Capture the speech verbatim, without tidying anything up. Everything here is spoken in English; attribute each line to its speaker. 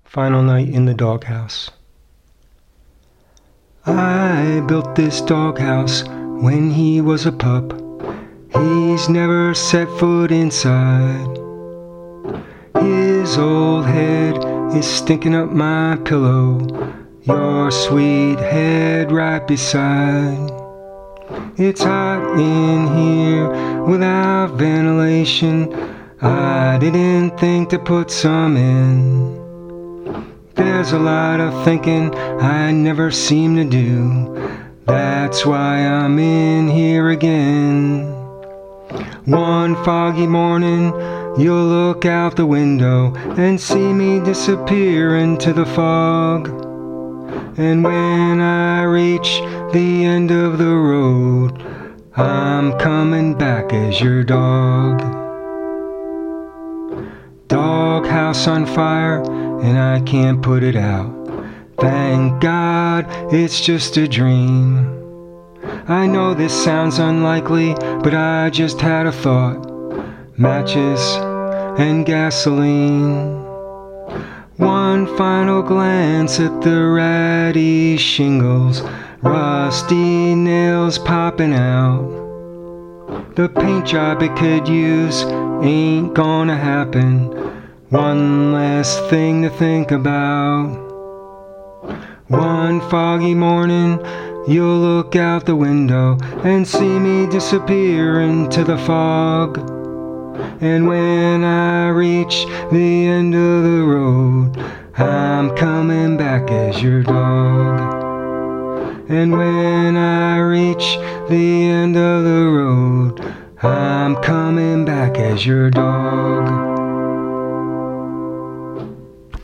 Speaker 1: Final night in the doghouse. I built this doghouse when he was a pup. He's never set foot inside. His old head is stinking up my pillow, your sweet head right beside. It's hot in here without ventilation. I didn't think to put some in. There's a lot of thinking I never seem to do. That's why I'm in here again. One foggy morning, you'll look out the window and see me disappear into the fog. And when I reach the end of the road, I'm coming back as your dog. Doghouse on fire, and I can't put it out. Thank God it's just a dream. I know this sounds unlikely, but I just had a thought. Matches and gasoline. One final glance at the ratty shingles, rusty nails popping out. The paint job it could use ain't gonna happen. One less thing to think about. One foggy morning, you'll look out the window and see me disappear into the fog. And when I reach the end of the road, I'm coming back as your dog. And when I reach the end of the road, I'm coming back as your dog.